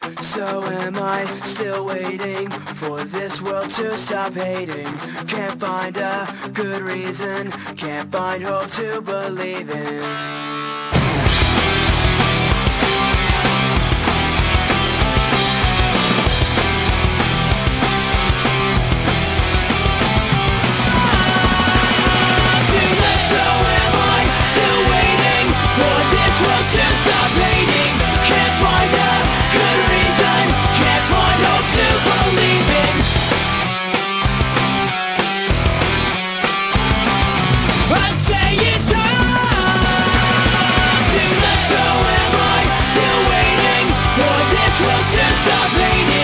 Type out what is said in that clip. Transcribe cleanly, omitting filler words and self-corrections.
So am I still waiting for this world to stop hating? Can't find a good reason, can't find hope to believe in. Stop hating.